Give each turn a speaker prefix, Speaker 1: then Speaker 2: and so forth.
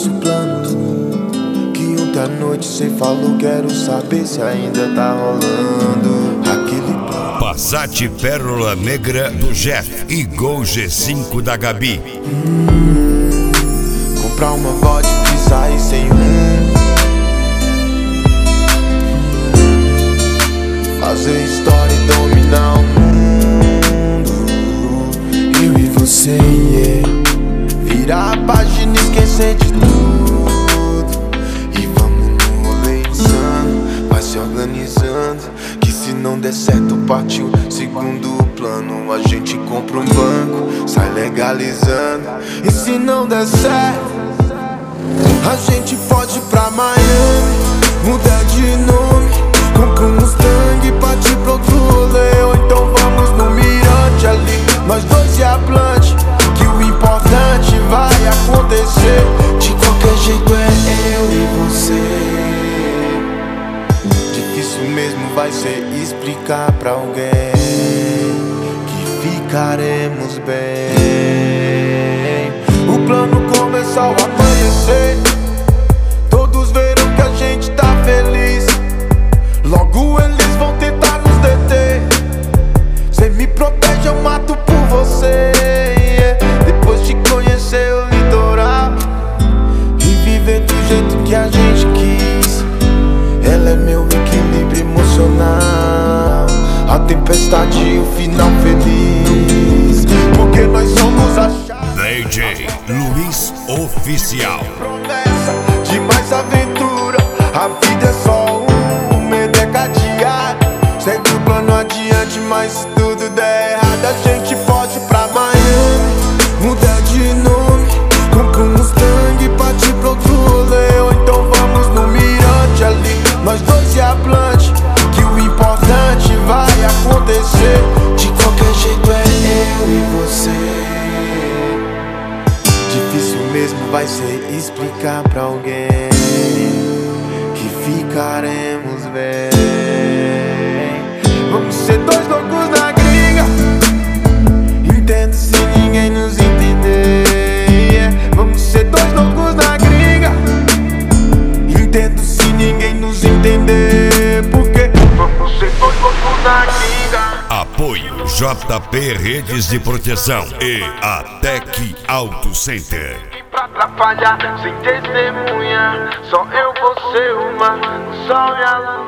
Speaker 1: nosso plano, que ontem à noite cê falou, quero saber se ainda tá rolando aquele plano.
Speaker 2: Passat Pérola Negra do Jeff e Gol G5 da Gabi.
Speaker 1: Comprar uma vodka e sair sem rumo, fazer história e dominar o mundo. Eu e você, yeah. Virar a página e esquecer de tudo. E vamos no rolê insano, vai se organizando, que se não der certo partiu segundo plano. A gente compra um banco, sai legalizando. E se não der certo, a gente pode ir pra Miami, mudar de nome, compra um Mustang e partir pro outro rolê. Ou então vamos no mirante ali, nós dois e a Blunt, que o importante vai acontecer. De qualquer jeito é eu e você. Difícil mesmo vai ser explicar pra alguém que ficaremos bem. O plano começou a amanhecer, todos verão que a gente tá feliz. Logo eles vão tentar nos deter. Cê me protege, eu mato por você, yeah. Depois de conhecer o litoral e viver do jeito que a gente quis, ela é meu equilíbrio emocional, a tempestade e o final feliz, porque nós somos a chave.
Speaker 2: DJ Luiz Oficial.
Speaker 1: Promessa de mais aventura, a vida é só um medo é cadeado. Segue o plano adiante, mas se tudo der errado, a gente pode ir pra Miami, mudar de nome, compra um Mustang e partir pro outro rolê. Ou então vamos no mirante ali, nós dois e a Blunt, que o importante vai acontecer. De qualquer jeito é eu e você. Difícil mesmo vai ser explicar pra alguém que ficaremos bem. Vamos ser dois loucos na gringa, entendo se ninguém nos entender, yeah. Vamos ser dois loucos na gringa, entendo se ninguém nos entender, porque vamos ser dois loucos na gringa.
Speaker 2: Apoio JP Redes de Proteção e a Tec Auto Center.
Speaker 1: Pra atrapalhar, sem testemunha, só eu, você, o mar, o sol e a lua.